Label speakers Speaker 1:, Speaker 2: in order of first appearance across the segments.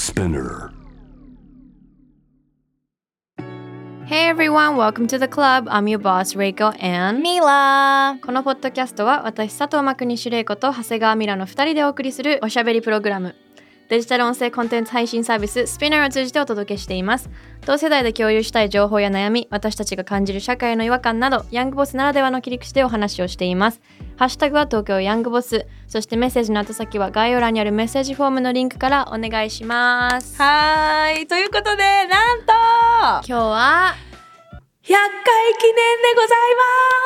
Speaker 1: Spinner.
Speaker 2: Hey everyone, welcome to the club. I'm your boss, Reiko and
Speaker 3: Mila。
Speaker 2: このポッドキャストは私、佐藤真国主玲子と長谷川ミラの2人でお送りするおしゃべりプログラム。デジタル音声コンテンツ配信サービス Spinner を通じてお届けしています。同世代で共有したい情報や悩み、私たちが感じる社会の違和感など、ヤングボスならではの切り口でお話をしています。ハッシュタグは東京ヤングボス、そしてメッセージの後先は概要欄にあるメッセージフォームのリンクからお願いします。
Speaker 3: はーい、ということでなんと
Speaker 2: 今日は
Speaker 3: 100回記念でござい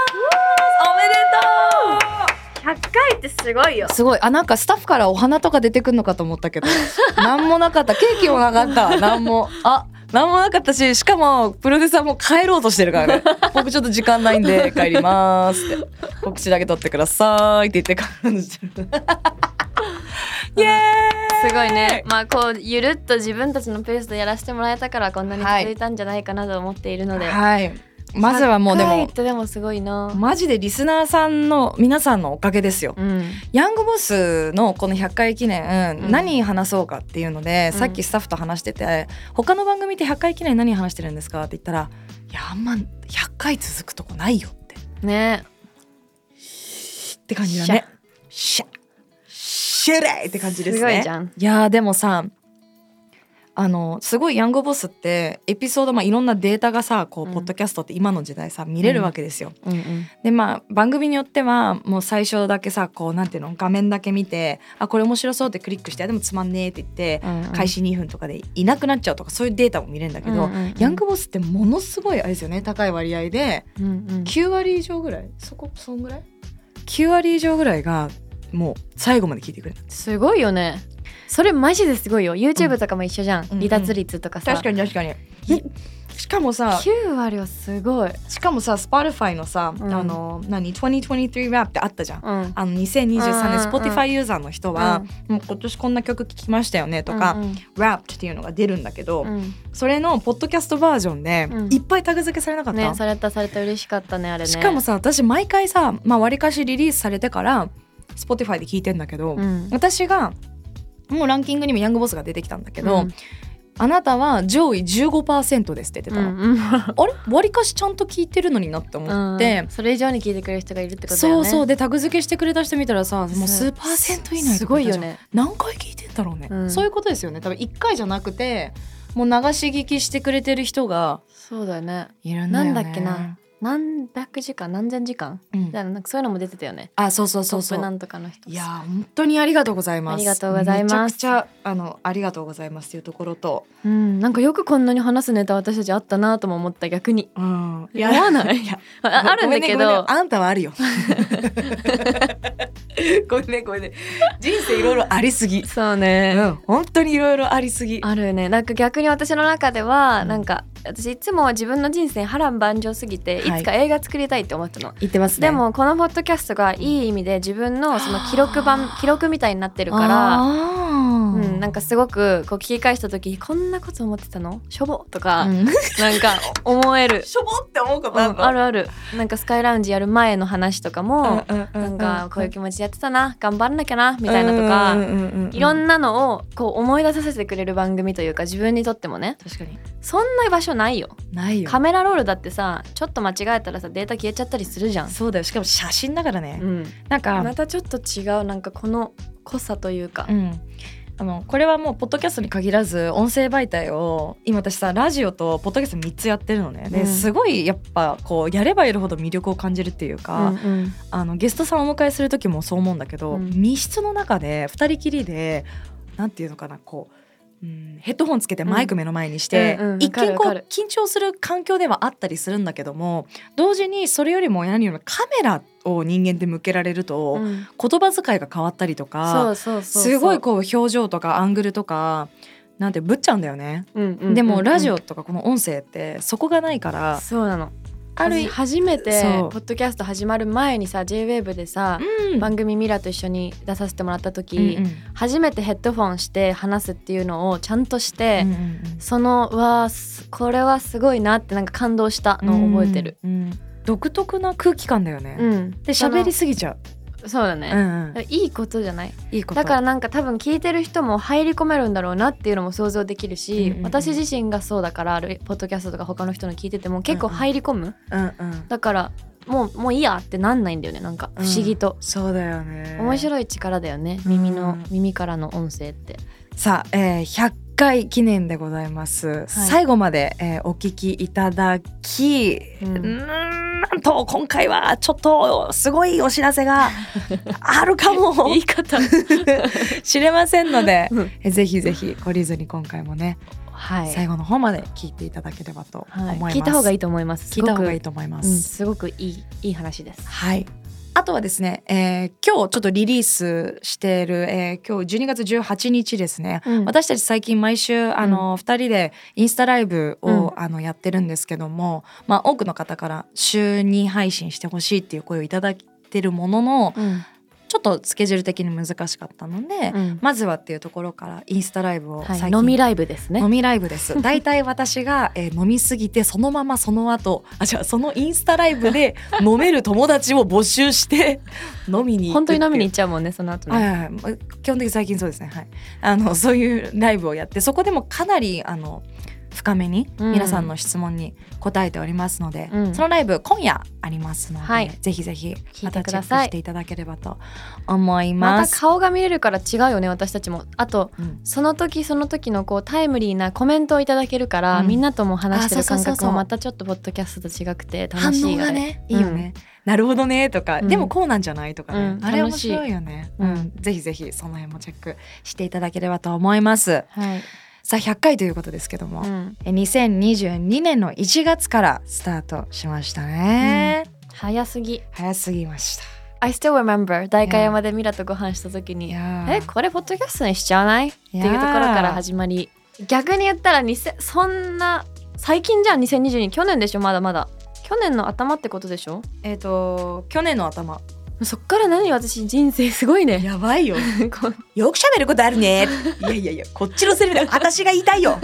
Speaker 3: ます。おめでとう。
Speaker 2: 100回ってすごいよ。
Speaker 3: すごい。なんかスタッフからお花とか出てくるのかと思ったけどなんもなかった。ケーキもなかった。なんもなかったし、しかもプロデューサーも帰ろうとしてるからね僕ちょっと時間ないんで帰りますって告知だけ取ってくださいって言って帰ろうとしてるイエーイ。
Speaker 2: すごいね。まあこうゆるっと自分たちのペースでやらせてもらえたからこんなに続いたんじゃないかなと思っているので、
Speaker 3: はい、まずはもうで
Speaker 2: 100回
Speaker 3: も
Speaker 2: ってでもすごいな。
Speaker 3: マジでリスナーさんの皆さんのおかげですよ、ヤングボスのこの100回記念、何話そうかっていうので、さっきスタッフと話してて、他の番組って100回記念何話してるんですかって言ったら、いやあんま100回続くとこないよって
Speaker 2: ね
Speaker 3: って感じだね。シェレイって感じですね。
Speaker 2: すごいじゃん。
Speaker 3: いやでもさ、すごいヤングボスってエピソード、いろんなデータがさこう、ポッドキャストって今の時代さ見れるわけですよ、で番組によってはもう最初だけさこうなんていうの画面だけ見て、これ面白そうってクリックして、でもつまんねえって言って、開始2分とかでいなくなっちゃうとか、そういうデータも見れるんだけど、ヤングボスってものすごいあれですよね、高い割合で、9割以上ぐらいそんぐらい9割以上ぐらいがもう最後まで聞いてくれる。
Speaker 2: すごいよね。それマジですごいよ。 YouTube とかも一緒じゃん、離脱率とかさ。
Speaker 3: 確かにしかもさ
Speaker 2: 9割はすごい。
Speaker 3: しかもさ Spotify のさ、2023 Rap ってあったじゃん、2023年 Spotify ユーザーの人は、もう今年こんな曲聴きましたよねとか、Rap っていうのが出るんだけど、それのポッドキャストバージョンでいっぱいタグ付けされなかった、
Speaker 2: ね、された嬉しかったねあれね。
Speaker 3: しかもさ私毎回さ、わりかしリリースされてから Spotify で聴いてんだけど、私がもうランキングにもヤングボスが出てきたんだけど、あなたは上位 15% ですって言ってたの、あれわりかしちゃんと聞いてるのになって思って、
Speaker 2: それ以上に聞いてくれる人がいるってことだよね。
Speaker 3: そうでタグ付けしてくれた人見たらさ、もう数パーセント以内
Speaker 2: すごいよね。
Speaker 3: 何回聞いてんだろうね、そういうことですよね。多分1回じゃなくてもう流し聞きしてくれてる人が
Speaker 2: そうだよね。
Speaker 3: いるんだよね。
Speaker 2: なんだっけな、何百時間何千時間、なんかそういうのも出てたよね。
Speaker 3: そう
Speaker 2: トップなんとかの人。
Speaker 3: いや本当にありがとうございます。
Speaker 2: ありがとうございます。
Speaker 3: めちゃくちゃありがとうございますっていうところと、
Speaker 2: なんかよくこんなに話すネタ私たちあったなとも思った逆に、思わない？あるんだけど、
Speaker 3: あんたはあるよごめんね人生いろいろありすぎ。
Speaker 2: そうね、
Speaker 3: 本当にいろいろありすぎ
Speaker 2: あるね。なんか逆に私の中では、なんか私いつも自分の人生波乱万丈すぎて、いつか映画作りたいって思ったの。
Speaker 3: 言ってますね。
Speaker 2: でもこのポッドキャストがいい意味で自分のその記録みたいになってるから、なんかすごくこう聞き返した時、こんなこと思ってたのしょぼとか、なんか思える
Speaker 3: しょぼって思うことあるの？
Speaker 2: ある。なんかスカイラウンジやる前の話とかも、なんかこういう気持ちでやってたな、頑張らなきゃなみたいなとか、いろんなのをこう思い出させてくれる番組というか、自分にとってもね。確かにそんな場所ないよ。カメラロールだってさ、ちょっと間違えたらさデータ消えちゃったりするじゃん。
Speaker 3: そうだよ。しかも写真だからね、なんか
Speaker 2: またちょっと違う、なんかこの濃さというか、
Speaker 3: これはもうポッドキャストに限らず音声媒体を今私さラジオとポッドキャスト3つやってるのね。ですごいやっぱこうやればやるほど魅力を感じるっていうか、ゲストさんをお迎えする時もそう思うんだけど、密室の中で2人きりでなんていうのかな、こうヘッドホンつけてマイク目の前にして、一見こう緊張する環境ではあったりするんだけども、同時にそれよりも何よりもカメラを人間って向けられると、言葉遣いが変わったりとか、すごいこう表情とかアングルとかなんてぶっちゃうんだよね、でもラジオとかこの音声ってそこがないから。
Speaker 2: そうなの。初めてポッドキャスト始まる前にさ JWAVE でさ、番組ミラと一緒に出させてもらった時、初めてヘッドフォンして話すっていうのをちゃんとして、そのこれはすごいなってなんか感動したのを覚えてる、
Speaker 3: 独特な空気感だよね、で喋りすぎちゃう。
Speaker 2: そうだね、
Speaker 3: うんうん、
Speaker 2: いいことじゃない？
Speaker 3: いいこと
Speaker 2: だからなんか多分聞いてる人も入り込めるんだろうなっていうのも想像できるし、私自身がそうだから、ポッドキャストとか他の人の聞いてても結構入り込む、だからもういいやってなんないんだよね、なんか不思議と、
Speaker 3: そうだよね。
Speaker 2: 面白い力だよね、耳からの音声って。さ
Speaker 3: あ、100回記念でございます、最後まで、お聞きいただき、なんと今回はちょっとすごいお知らせがあるかも
Speaker 2: 言い方
Speaker 3: 知れませんので、ぜひぜひ懲りずに今回もね、最後の方まで聞いていただければと思います。
Speaker 2: 聞いた方がいいと思います。
Speaker 3: 聞いた方がいいと思います。
Speaker 2: すごくいい話です。
Speaker 3: はい。あとはですね、今日ちょっとリリースしている、今日12月18日ですね、私たち最近毎週2人でインスタライブを、やってるんですけども、多くの方から週2配信してほしいっていう声をいただいてるものの、ちょっとスケジュール的に難しかったので、まずはっていうところからインスタライブを最近、
Speaker 2: 飲みライブですね。
Speaker 3: 飲みライブです。だいたい私が、飲みすぎてそのままその後そのインスタライブで飲める友達を募集して飲みに行く。
Speaker 2: 本当に飲みに行っちゃうもんね、その後ね。
Speaker 3: 基本的に最近そうですね。そういうライブをやって、そこでもかなり深めに皆さんの質問に答えておりますので、そのライブ今夜ありますので、ぜひぜひまたチェックしていただければと思います。
Speaker 2: また顔が見れるから違うよね、私たちも。あと、その時その時のこうタイムリーなコメントをいただけるから、みんなとも話してる感覚もまたちょっとポッドキャストと違くて楽しいよね。
Speaker 3: 反応がね、いいよね。なるほどねとか、でもこうなんじゃないとかね、あれ面白いよね。ぜひぜひその辺もチェックしていただければと思います。さあ100回ということですけども、2022年の1月からスタートしましたね。
Speaker 2: 早すぎ
Speaker 3: ました。
Speaker 2: I still remember 代官山でミラとご飯した時に、これポッドキャストにしちゃわないっていうところから始まり、逆に言ったらそんな最近じゃん。2022去年でしょ。まだ去年の頭ってことでしょ。
Speaker 3: 去年の頭。
Speaker 2: そっから私人生すごいね。
Speaker 3: やばいよよく喋ることあるね。いやこっちのセリフだ。私が言いたいよ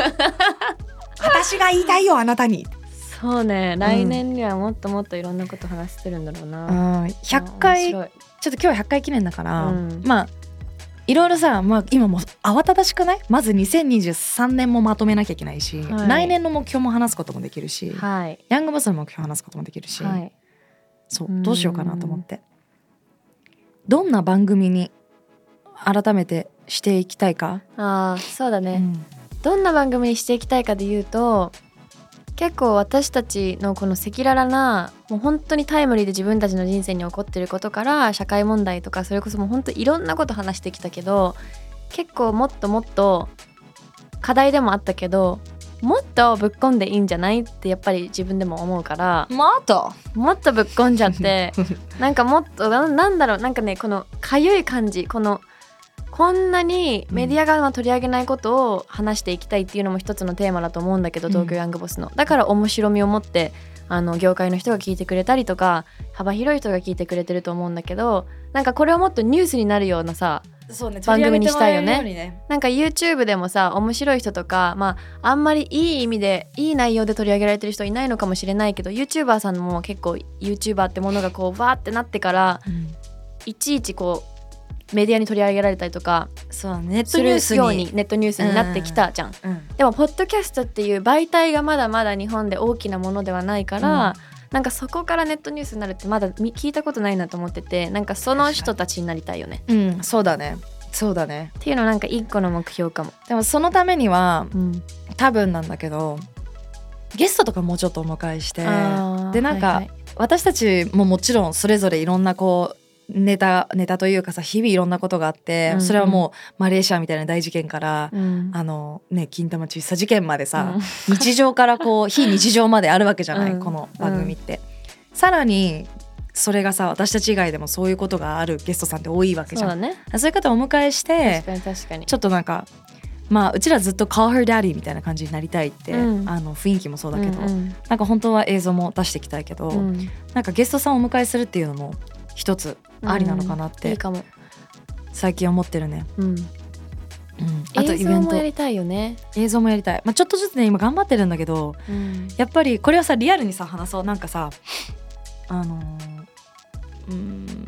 Speaker 3: あなたに。
Speaker 2: そうね、来年にはもっともっといろんなこと話してるんだろうな。
Speaker 3: 100回ちょっと今日100回記念だから、いろいろさ、今もう慌ただしくない？まず2023年もまとめなきゃいけないし、来年の目標も話すこともできるし、ヤングボスの目標話すこともできるし、そうどうしようかなと思って、どんな番組に改めてしていきたいか。
Speaker 2: そうだね、どんな番組にしていきたいかで言うと、結構私たちのこの赤裸々な、もう本当にタイムリーで自分たちの人生に起こってることから社会問題とか、それこそもう本当いろんなこと話してきたけど、結構もっともっと課題でもあったけど、もっとぶっこんでいいんじゃないってやっぱり自分でも思うから、もっとぶっこんじゃってなんかもっとなんだろう、なんかね、このかゆい感じ、こんなにメディアが取り上げないことを話していきたいっていうのも一つのテーマだと思うんだけど、東京ヤングボスの。だから面白みを持って業界の人が聞いてくれたりとか、幅広い人が聞いてくれてると思うんだけど、なんかこれをもっとニュースになるようなさ、番組にしたいよね。なんか YouTube でもさ、面白い人とか、あんまりいい意味でいい内容で取り上げられてる人いないのかもしれないけど、 YouTuber さんも結構 YouTuber ってものがこうバーってなってから、いちいちこうメディアに取り上げられたりとかするようにネットニュースになってきたじゃん、でもポッドキャストっていう媒体がまだまだ日本で大きなものではないから、なんかそこからネットニュースになるってまだ聞いたことないなと思ってて、なんかその人たちになりたいよね。そうだねっていうのなんか一個の目標かも。
Speaker 3: でもそのためには、多分なんだけどゲストとかもうちょっとお迎えして、でなんか、私たちももちろんそれぞれいろんなこうネタというかさ、日々いろんなことがあって、それはもうマレーシアみたいな大事件から、金玉窒素事件までさ、日常からこう非日常まであるわけじゃない、この番組って、さらにそれがさ、私たち以外でもそういうことがあるゲストさんって多いわけじゃん。そういう方をお迎えして、
Speaker 2: 確かに
Speaker 3: ちょっとなんかうちらずっと Call Her Daddy みたいな感じになりたいって、雰囲気もそうだけど、なんか本当は映像も出していきたいけど、なんかゲストさんをお迎えするっていうのも一つありなのかなって、
Speaker 2: いいかも
Speaker 3: 最近思ってるね。
Speaker 2: あとイベント映像もやりたいよね。
Speaker 3: 映像もやりたい。ちょっとずつね今頑張ってるんだけど、やっぱりこれはさリアルにさ話そう。なんかさ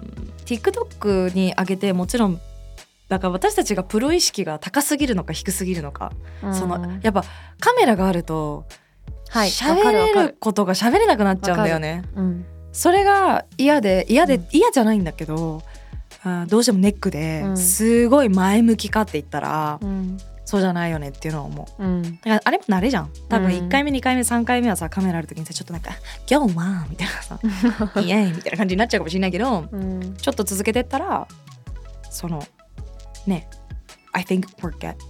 Speaker 3: TikTok に上げてもちろんだから私たちがプロ意識が高すぎるのか低すぎるのか、そのやっぱカメラがあると喋れることが喋れなくなっちゃうんだよね、それが嫌じゃないんだけど、どうしてもネックですごい前向きかって言ったら、そうじゃないよねっていうのは思う、だからあれも慣れじゃん多分1回目2回目3回目はさカメラある時にさちょっとなんか今日はみたいなさイエーイみたいな感じになっちゃうかもしれないけど、ちょっと続けてったらそのね I think we're good お疲れ様です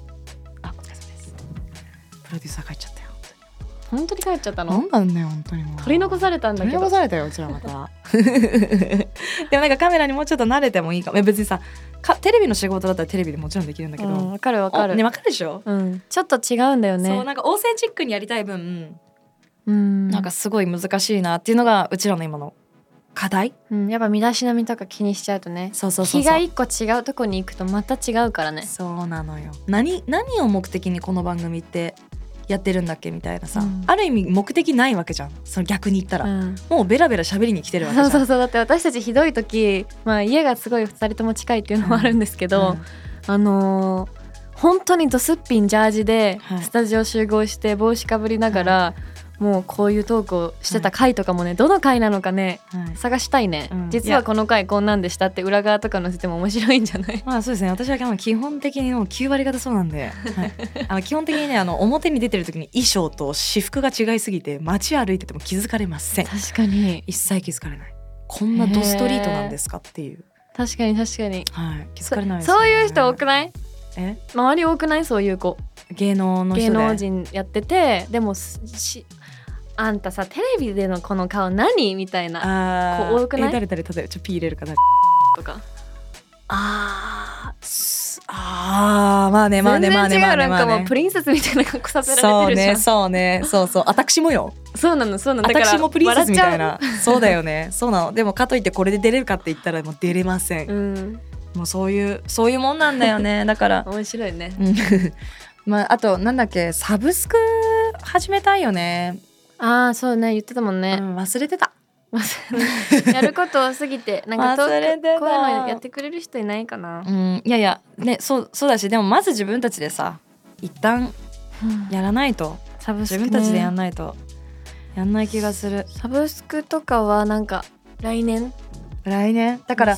Speaker 3: プロデューサー帰っちゃったよ
Speaker 2: 本当に帰っちゃったの
Speaker 3: なんだね本当にもう
Speaker 2: 取り残されたんだけど
Speaker 3: 取り残されたようちらまたでもなんかカメラにもうちょっと慣れてもいいかも別にさテレビの仕事だったらテレビでもちろんできるんだけど
Speaker 2: わかるわかる
Speaker 3: ねわかるでしょ、
Speaker 2: ちょっと違うんだよね。
Speaker 3: そうなんかオーセンチックにやりたい分なんかすごい難しいなっていうのがうちらの今の課題、
Speaker 2: やっぱ身だしなみとか気にしちゃうとね
Speaker 3: そう
Speaker 2: 気が一個違うとこに行くとまた違うからね。
Speaker 3: そうなのよ。何を目的にこの番組ってやってるんだっけみたいなさ、ある意味目的ないわけじゃん。その逆に言ったら、もうベラベラ喋りに来てるわけじゃん。
Speaker 2: そうだって私たちひどい時、家がすごい2人とも近いっていうのもあるんですけど、本当にドスッピンジャージでスタジオ集合して帽子かぶりながら、もうこういうトークをしてた回とかもね、どの回なのかね、探したいね、実はこの回こんなんでしたって裏側とか載せても面白いんじゃない？
Speaker 3: まあそうですね、私は基本的にもう9割方そうなんで、基本的にね表に出てる時に衣装と私服が違いすぎて街歩いてても気づかれません。
Speaker 2: 確かに
Speaker 3: 一切気づかれない。こんなドストリートなんですかっていう。
Speaker 2: 確かに、気
Speaker 3: づかれないですね。
Speaker 2: そういう人多くない？周り多くない？そういう子
Speaker 3: 芸能の人で
Speaker 2: 芸能人やってて、でもあんたさテレビでのこの顔何みたいな子多くない？
Speaker 3: 誰例えばちょっとピー入れるかなとかまあね
Speaker 2: 全然違う、なんかもうプリンセスみたいな格好させられてるじゃん。
Speaker 3: そう私もよ。
Speaker 2: そうなのだから
Speaker 3: 私もプリンセスみたいな。そうだよね。そうなの。でもかといってこれで出れるかって言ったらもう出れません、もうそういうもんなんだよね。だから
Speaker 2: 面白いね
Speaker 3: あとなんだっけ、サブスク始めたいよね。
Speaker 2: そうね、言ってたもんね、
Speaker 3: 忘れてた
Speaker 2: やること多すぎてなんかこういうのやってくれる人いないかな。
Speaker 3: いやね、そうだし、でもまず自分たちでさ一旦やらないと、サブスク、自分たちでやんないとやんない気がする。
Speaker 2: サブスクとかはなんか来年
Speaker 3: だから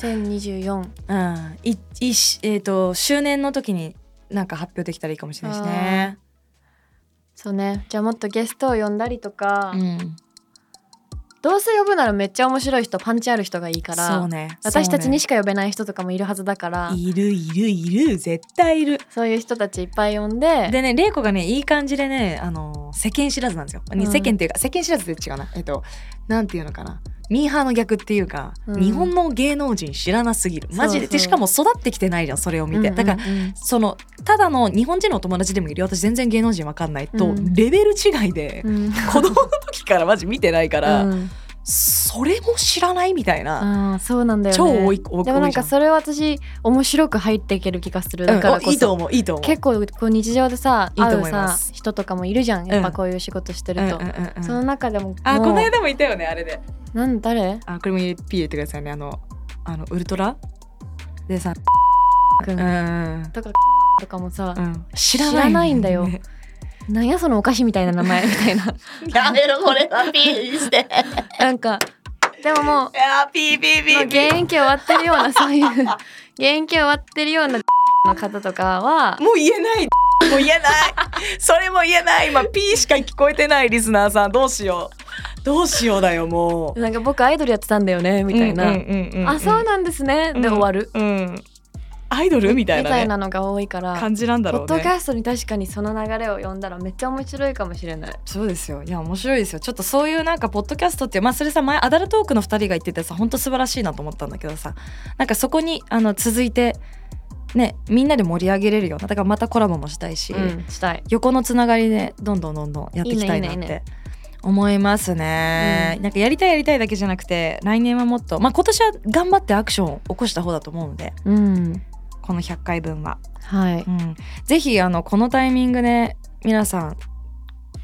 Speaker 2: 2024、
Speaker 3: 周年の時になんか発表できたらいいかもしれないしね。
Speaker 2: そうね、じゃあもっとゲストを呼んだりとか、どうせ呼ぶならめっちゃ面白い人、パンチある人がいいから。そうね、私たちにしか呼べない人とかもいるはずだから。
Speaker 3: いる絶対いる。
Speaker 2: そういう人たちいっぱい呼んで、
Speaker 3: でね、玲子がねいい感じでね世間知らずなんですよ、世間っていうか世間知らずって違うな、なんていうのかな、ミーハーの逆っていうか、日本の芸能人知らなすぎるマジで。でしかも育ってきてないじゃんそれを見て、だからそのただの日本人のお友達でもいるよ、私全然芸能人わかんないと、レベル違いで、子供の時からマジ見てないから、それも知らないみたいな。
Speaker 2: そうなんだよね。
Speaker 3: 超多い
Speaker 2: でもなんかそれは私面白く入っていける気がする。だからこそ、
Speaker 3: いいと思う
Speaker 2: 結構こう日常でさ会うさ人とかもいるじゃん、やっぱこういう仕事してると、その中でも
Speaker 3: この間もいたよね、あれで。
Speaker 2: 誰？
Speaker 3: これもピー入れてくださいね。ウルトラでさ
Speaker 2: くんとかとかもさ、
Speaker 3: 知らない
Speaker 2: んだよ。なんやそのお菓子みたいな名前みたいな
Speaker 3: やめろこれはピーして
Speaker 2: なんかでももう
Speaker 3: ピー
Speaker 2: 現役終わってるようなそういう現役終わってるようなの方とかは
Speaker 3: もう言えないそれも言えない。今ピーしか聞こえてない。リスナーさんどうしようだよ。もう
Speaker 2: なんか僕アイドルやってたんだよねみたいな、そうなんですねで終わる、
Speaker 3: アイドルみたい
Speaker 2: なのが多いから
Speaker 3: 感じなんだろうね。
Speaker 2: ポッドキャストに確かにその流れを読んだらめっちゃ面白いかもしれない。
Speaker 3: そうですよ。いや面白いですよ。ちょっとそういうなんかポッドキャストってそれさ、前アダルトークの2人が言っててさ、本当素晴らしいなと思ったんだけどさ、なんかそこに続いてね、みんなで盛り上げれるような、だからまたコラボもしたいし、
Speaker 2: したい。
Speaker 3: 横のつながりでどんどんやっていきたいなって思いますね。なんかやりたいだけじゃなくて、来年はもっと、今年は頑張ってアクションを起こした方だと思うので、この100回分は、ぜひこのタイミングで皆さん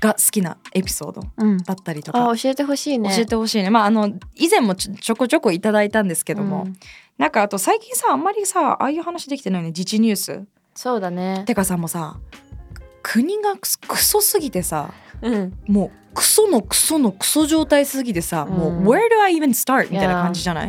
Speaker 3: が好きなエピソードだったりとか、
Speaker 2: 教えてほしいね。
Speaker 3: 教えてほしいね。以前もちょこちょこいただいたんですけども、なんかあと最近さあんまりさああいう話できてないよね、自治ニュース。
Speaker 2: そうだね。
Speaker 3: てかさもうさ国がクソすぎてさ、もうクソのクソのクソ状態すぎてさ、もう Where do I even start みたいな感じじゃない？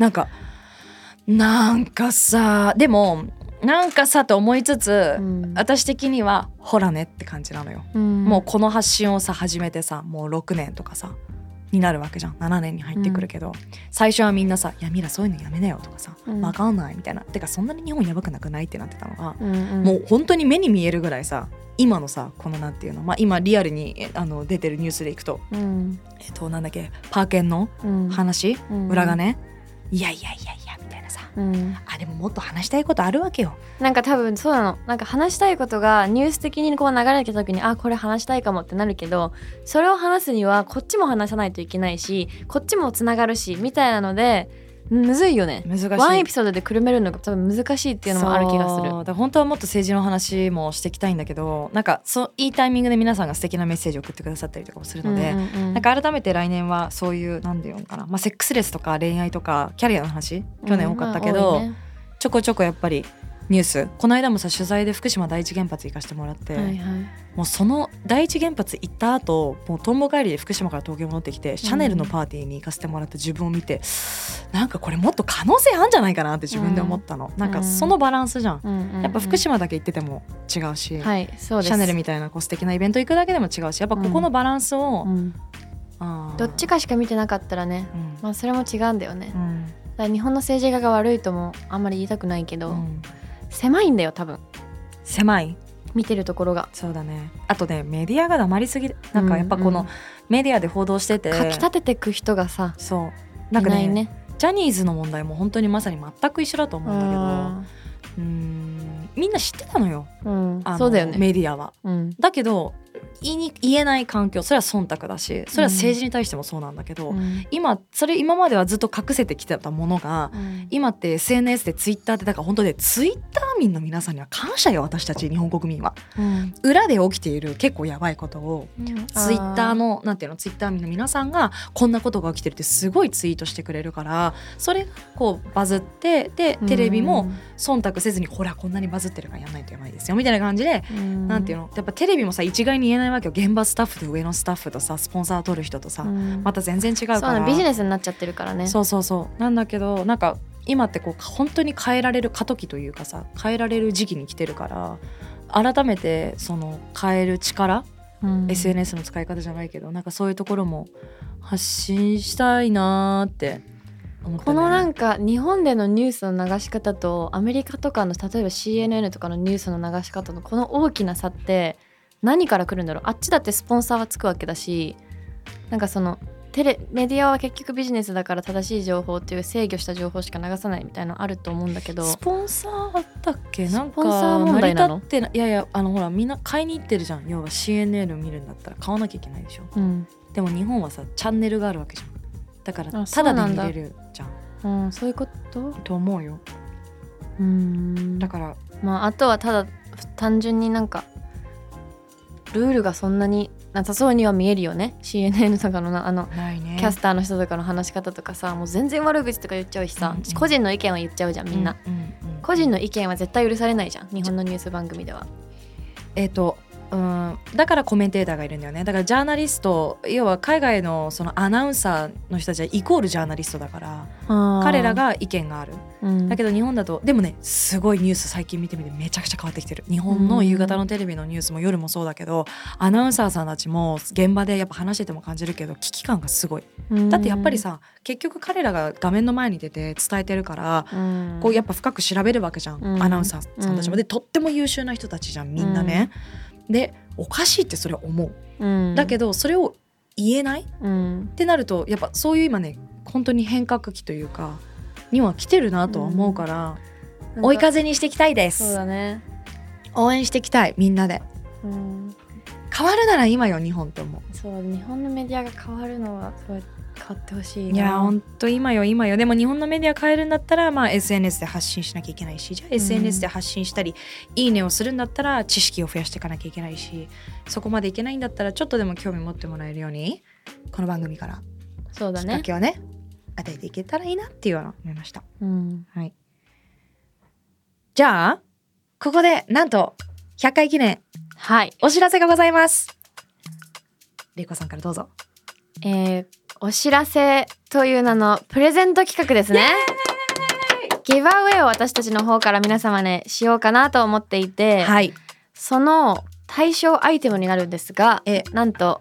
Speaker 3: なんかさでもなんかさと思いつつ、私的にはほらねって感じなのよ、もうこの発信をさ始めてさもう6年とかさになるわけじゃん。7年に入ってくるけど、最初はみんなさいやミラそういうのやめなよとかさ、わかんないみたいな、てかそんなに日本やばくなくないってなってたのが、もう本当に目に見えるぐらいさ今のさこのなんていうの、今リアルに出てるニュースでいくと、なんだっけパーケンの話、裏がね、いやみたいなさ、でももっと話したいことあるわけよ。
Speaker 2: なんか多分そうなの。なんか話したいことがニュース的にこう流れてきた時にこれ話したいかもってなるけど、それを話すにはこっちも話さないといけないしこっちもつながるしみたいなのでむずいよね。
Speaker 3: 難しい。
Speaker 2: ワンエピソードでくるめるのが多分難しいっていうのもある気がする。
Speaker 3: だから本当はもっと政治の話もしていきたいんだけど、なんかいいタイミングで皆さんが素敵なメッセージを送ってくださったりとかもするので、なんか改めて来年はそういうなんていうのかな、セックスレスとか恋愛とかキャリアの話去年多かったけど、ちょこちょこやっぱりニュース、この間もさ取材で福島第一原発行かせてもらって、もうその第一原発行った後もうとんぼ帰りで福島から東京戻ってきて、シャネルのパーティーに行かせてもらった自分を見て、なんかこれもっと可能性あるんじゃないかなって自分で思ったの、なんかそのバランスじゃん、やっぱ福島だけ行ってても違うし、
Speaker 2: そうです。
Speaker 3: シャネルみたいな素敵なイベント行くだけでも違うし、やっぱここのバランスを、
Speaker 2: どっちかしか見てなかったらね、それも違うんだよね、だから日本の政治家が悪いともあんまり言いたくないけど、狭いんだよ多分。
Speaker 3: 狭い
Speaker 2: 見てるところが。
Speaker 3: そうだね。あとねメディアが黙りすぎる。なんかやっぱこのメディアで報道してて、
Speaker 2: かき立ててく人がさ、
Speaker 3: そうなんか
Speaker 2: いないね。
Speaker 3: ジャニーズの問題も本当にまさに全く一緒だと思うんだけど、みんな知ってたのよ、
Speaker 2: そうだよね、
Speaker 3: メディアは、だけど言えない環境、それは忖度だし、それは政治に対してもそうなんだけど、今まではずっと隠せてきてたものが、今って SNS でツイッターって、だから本当でツイッター民の皆さんには感謝よ、私たち日本国民は、裏で起きている結構やばいことを、ツイッターのなんていうの、ツイッター民の皆さんがこんなことが起きてるってすごいツイートしてくれるから、それがこうバズって、でテレビも忖度せずに、ほらこんなにバズってるからやんないとやばいですよみたいな感じで、なんていうの、やっぱテレビもさ一概に言えないわけよ。現場スタッフと上のスタッフとさスポンサー取る人とさ、また全然違うから、
Speaker 2: そうビジネスになっちゃってるからね。
Speaker 3: そうなんだけど、なんか今ってこう本当に変えられる過渡期というかさ、変えられる時期に来てるから、改めてその変える力、SNS の使い方じゃないけど、なんかそういうところも発信したいなって思ったね。
Speaker 2: このなんか日本でのニュースの流し方とアメリカとかの例えば CNN とかのニュースの流し方のこの大きな差って何から来るんだろう。あっちだってスポンサーはつくわけだし、なんかそのメディアは結局ビジネスだから正しい情報っていう制御した情報しか流さないみたいなのあると思うんだけど、
Speaker 3: スポンサーだっけ、なんか
Speaker 2: スポンサー問題なの？
Speaker 3: 成り立っていやほらみんな買いに行ってるじゃん。要は CNN 見るんだったら買わなきゃいけないでしょ、でも日本はさチャンネルがあるわけじゃん。だからタダで見れるじゃん。
Speaker 2: そういうこと
Speaker 3: と思うよ。だから
Speaker 2: あとはただ単純になんかルールがそんなになさそうには見えるよね。 CNN とかの
Speaker 3: ないね、
Speaker 2: キャスターの人とかの話し方とかさ、もう全然悪口とか言っちゃうしさ、個人の意見は言っちゃうじゃんみんな、個人の意見は絶対許されないじゃん日本のニュース番組では。
Speaker 3: だからコメンテーターがいるんだよね。だからジャーナリスト、要は海外のそのアナウンサーの人たちはイコールジャーナリストだから、彼らが意見がある、だけど日本だとでもね、すごいニュース最近見てみてめちゃくちゃ変わってきてる。日本の夕方のテレビのニュースも夜もそうだけど、アナウンサーさんたちも現場でやっぱ話してても感じるけど危機感がすごい。だってやっぱりさ、結局彼らが画面の前に出て伝えてるから、こうやっぱ深く調べるわけじゃん、アナウンサーさんたちも。でとっても優秀な人たちじゃんみんなね、でおかしいってそれは思う、だけどそれを言えない、ってなるとやっぱそういう今ね本当に変革期というかには来てるなとは思うから、追い風にしていきたいです。
Speaker 2: そうだね、
Speaker 3: 応援していきたいみんなで、 変わるなら今よ日本って思う。
Speaker 2: そう日本のメディアが変わるのはすごい変わってほしいな。
Speaker 3: いや本当今よでも日本のメディア変えるんだったら、まあ、SNS で発信しなきゃいけないし、じゃあ SNS で発信したり、いいねをするんだったら知識を増やしていかなきゃいけないし、そこまでいけないんだったらちょっとでも興味持ってもらえるようにこの番組から
Speaker 2: そうだね、
Speaker 3: きっかけをね与えていけたらいいなっていうのを思いました、はい、じゃあここでなんと100回記念、
Speaker 2: はい、
Speaker 3: お知らせがございます。れいこさんからどうぞ。
Speaker 2: お知らせという名のプレゼント企画ですね。ギブアウェイを私たちの方から皆様ねしようかなと思っていて、
Speaker 3: はい、
Speaker 2: その対象アイテムになるんですが、なんと、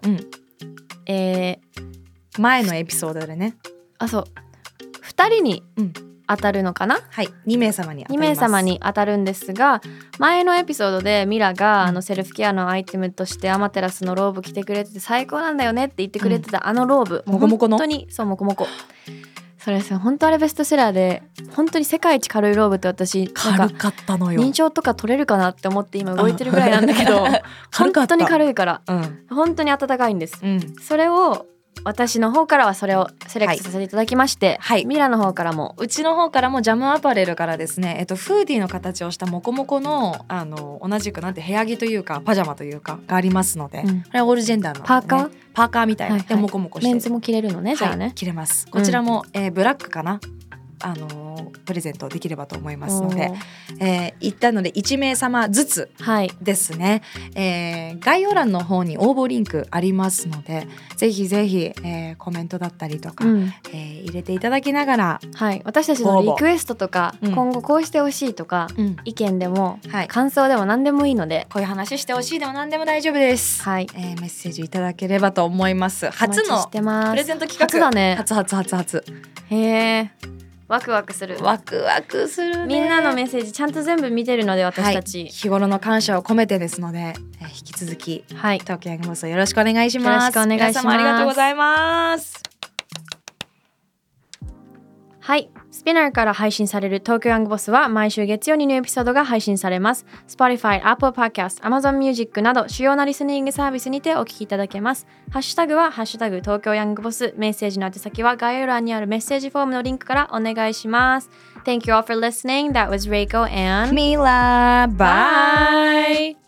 Speaker 3: 前のエピソードでね、
Speaker 2: そう2人に当たるのかな、
Speaker 3: はい、2名様に当たります。
Speaker 2: 2名様に当たるんですが、前のエピソードでミラがセルフケアのアイテムとしてアマテラスのローブ着てくれてて最高なんだよねって言ってくれてた、あのローブ、
Speaker 3: もこもこの
Speaker 2: 本当にそうもこもこ、それです本当あれベストセラーで、本当に世界一軽いローブって私
Speaker 3: 軽かったのよ。
Speaker 2: 認証とか取れるかなって思って今動いてるぐらいなんだけど本当に軽いから、本当に暖かいんです、それを私の方からはそれをセレクトさせていただきまして、はい、ミラの方からも
Speaker 3: うちの方からもジャムアパレルからですね、フーディーの形をしたモコモコの、同じくなんて部屋着というかパジャマというかがありますので、これはオールジェンダーの、ね、パーカーみたいな、でモコモコして
Speaker 2: メンズも着れるのね、じゃあね、
Speaker 3: 着れます。こちらも、ブラックかな、プレゼントできればと思いますので、言ったので1名様ずつですね、概要欄の方に応募リンクありますので、ぜひぜひ、コメントだったりとか、入れていただきながら、
Speaker 2: 私たちのリクエストとか、今後こうしてほしいとか、意見でも、感想でも何でもいいので、
Speaker 3: こういう話してほしいでも何でも大丈夫です、メッセージいただければと思います。初のプレゼント企画、
Speaker 2: 初だね。
Speaker 3: 初
Speaker 2: へえ、ワクワクする。
Speaker 3: ワクワクするね。
Speaker 2: みんなのメッセージちゃんと全部見てるので、私たち、
Speaker 3: 日頃の感謝を込めてですので、引き続き、東京ヤングボスをよろしくお願いします。
Speaker 2: よろしくお願いします。
Speaker 3: 皆様ありがとうございます。
Speaker 2: はい、スピナーから配信される東京ヤングボスは毎週月曜にニューエピソードが配信されます。 Spotify、Apple Podcast、Amazon Music など主要なリスニングサービスにてお聞きいただけます。ハッシュタグはハッシュタグ東京ヤングボス、メッセージの宛先は概要欄にあるメッセージフォームのリンクからお願いします。 Thank you all for listening. That was Reiko and
Speaker 3: Mila. Bye.